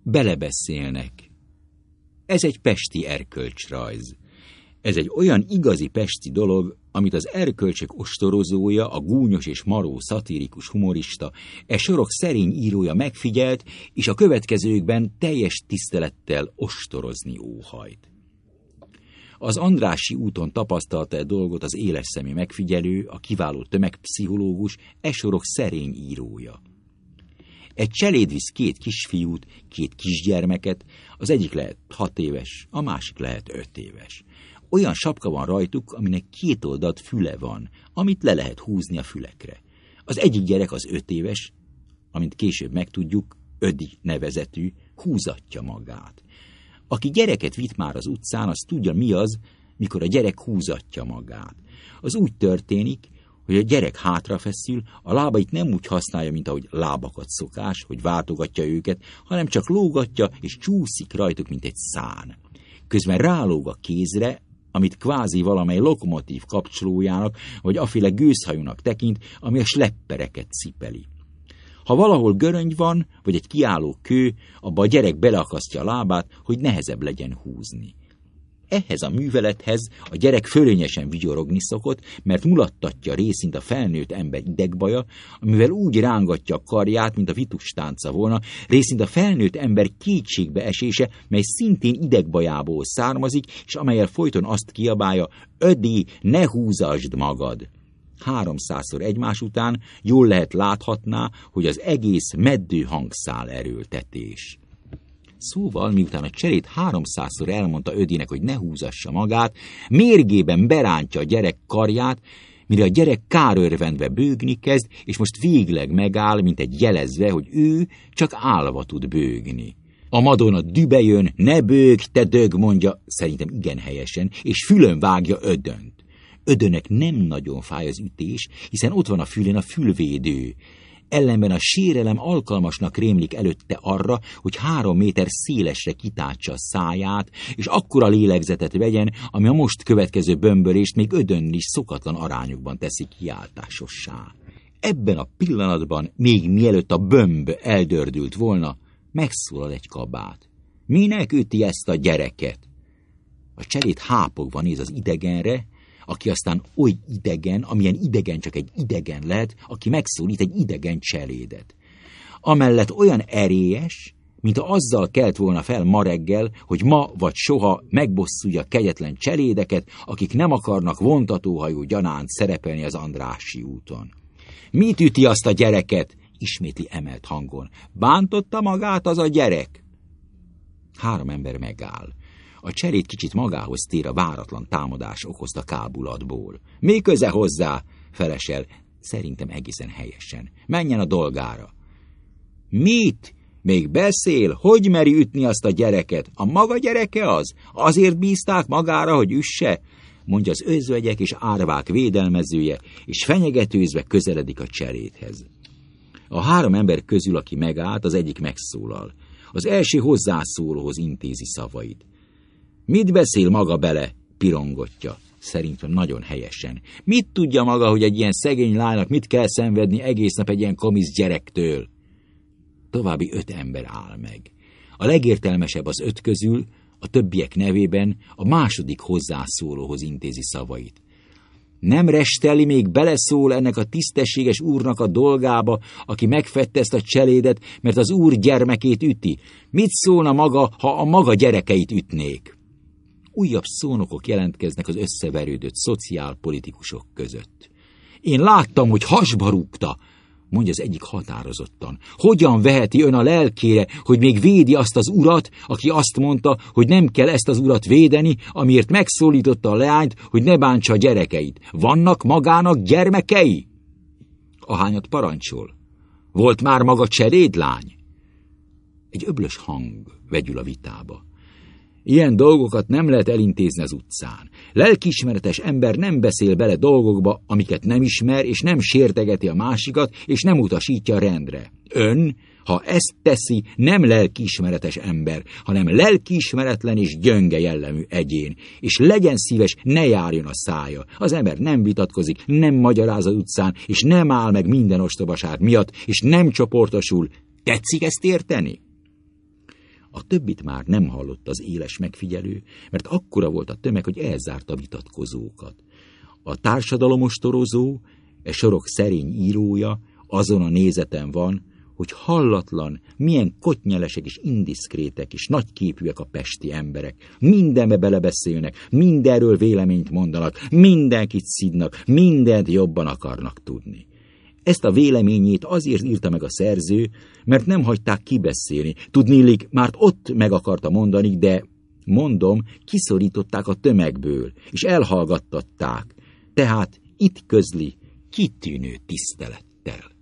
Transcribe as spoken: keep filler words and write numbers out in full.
Belebeszélnek. Ez egy pesti erkölcsrajz. Ez egy olyan igazi pesti dolog, amit az erkölcsök ostorozója, a gúnyos és maró szatirikus humorista, e sorok szerény írója megfigyelt, és a következőkben teljes tisztelettel ostorozni óhajt. Az Andrássy úton tapasztalta e dolgot az éles szemű megfigyelő, a kiváló tömegpszichológus, e sorok szerény írója. Egy cseléd visz két kisfiút, két kisgyermeket, az egyik lehet hat éves, a másik lehet öt éves. Olyan sapka van rajtuk, aminek két oldalt füle van, amit le lehet húzni a fülekre. Az egyik gyerek az öt éves, amint később megtudjuk, Ödi nevezetű, húzatja magát. Aki gyereket vitt már az utcán, az tudja, mi az, mikor a gyerek húzatja magát. Az úgy történik, hogy a gyerek hátrafeszül, a lábait nem úgy használja, mint ahogy lábakat szokás, hogy váltogatja őket, hanem csak lógatja, és csúszik rajtuk, mint egy szán. Közben rálóg a kézre, amit kvázi valamely lokomotív kapcsolójának, vagy aféle gőzhajónak tekint, ami a sleppereket cipeli. Ha valahol göröngy van, vagy egy kiálló kő, abba a gyerek beleakasztja a lábát, hogy nehezebb legyen húzni. Ehhez a művelethez a gyerek fölényesen vigyorogni szokott, mert mulattatja részint a felnőtt ember idegbaja, amivel úgy rángatja a karját, mint a vitustánca volna, részint a felnőtt ember kétségbe esése, mely szintén idegbajából származik, és amellyel folyton azt kiabálja: Ödi, ne húzasd magad! Háromszázszor egymás után jól lehet láthatná, hogy az egész meddő hangszál erőltetés. Szóval, miután a cseléd háromszázszor elmondta Ödinek, hogy ne húzassa magát, mérgében berántja a gyerek karját, mire a gyerek kárörvendve bőgni kezd, és most végleg megáll, mint egy jelezve, hogy ő csak állva tud bőgni. A Madonna dübe jön: ne bőg, te dög, mondja, szerintem igen helyesen, és fülön vágja Ödönt. Ödönnek nem nagyon fáj az ütés, hiszen ott van a fülén a fülvédő. Ellenben a sérelem alkalmasnak rémlik előtte arra, hogy három méter szélesre kitátsa a száját, és akkora lélegzetet vegyen, ami a most következő bömbölést még Ödön is szokatlan arányokban teszi kiáltásossá. Ebben a pillanatban, még mielőtt a bömb eldördült volna, megszólal egy kabát. Minek üti ezt a gyereket? A cseléd hápogva néz az idegenre, aki aztán oly idegen, amilyen idegen csak egy idegen lehet, aki megszólít egy idegen cselédet. Amellett olyan erélyes, mint ha azzal kelt volna fel ma reggel, hogy ma vagy soha megbosszulja kegyetlen cselédeket, akik nem akarnak vontatóhajó gyanánt szerepelni az Andrássy úton. Mit üti azt a gyereket? Ismétli emelt hangon. Bántotta magát az a gyerek? Három ember megáll. A cseléd kicsit magához tér a váratlan támadás okozta kábulatból. Mi köze hozzá? Felesel, szerintem egészen helyesen. Menjen a dolgára. Mit? Még beszél? Hogy meri ütni azt a gyereket? A maga gyereke az? Azért bízták magára, hogy üsse? Mondja az özvegyek és árvák védelmezője, és fenyegetőzve közeledik a cselédhez. A három ember közül, aki megállt, az egyik megszólal. Az első hozzászólóhoz intézi szavait. Mit beszél maga bele? Pirongotja. Szerintem nagyon helyesen. Mit tudja maga, hogy egy ilyen szegény lánynak mit kell szenvedni egész nap egy ilyen komisz gyerektől? További öt ember áll meg. A legértelmesebb az öt közül, a többiek nevében a második hozzászólóhoz intézi szavait. Nem resteli, még beleszól ennek a tisztességes úrnak a dolgába, aki megfette ezt a cselédet, mert az úr gyermekét üti. Mit szólna maga, ha a maga gyerekeit ütnék? Újabb szónokok jelentkeznek az összeverődött szociálpolitikusok között. Én láttam, hogy hasba rúgta, mondja az egyik határozottan. Hogyan veheti ön a lelkére, hogy még védi azt az urat, aki azt mondta, hogy nem kell ezt az urat védeni, amiért megszólította a leányt, hogy ne bántsa a gyerekeit? Vannak magának gyermekei? Ahányat parancsol. Volt már maga cselédlány? Egy öblös hang vegyül a vitába. Ilyen dolgokat nem lehet elintézni az utcán. Lelkiismeretes ember nem beszél bele dolgokba, amiket nem ismer, és nem sértegeti a másikat, és nem utasítja a rendre. Ön, ha ezt teszi, nem lelkiismeretes ember, hanem lelkiismeretlen és gyönge jellemű egyén. És legyen szíves, ne járjon a szája. Az ember nem vitatkozik, nem magyaráz az utcán, és nem áll meg minden ostobaság miatt, és nem csoportosul. Tetszik ezt érteni? A többit már nem hallott az éles megfigyelő, mert akkora volt a tömeg, hogy elzárta a vitatkozókat. A társadalomostorozó, e sorok szerény írója azon a nézeten van, hogy hallatlan, milyen kotnyelesek és indiszkrétek és nagyképűek a pesti emberek. Mindenbe belebeszélnek, mindenről véleményt mondanak, mindenkit szidnak, mindent jobban akarnak tudni. Ezt a véleményét azért írta meg a szerző, mert nem hagyták kibeszélni. Tudniillik, már ott meg akarta mondani, de, mondom, kiszorították a tömegből, és elhallgattatták. Tehát itt közli kitűnő tisztelettel.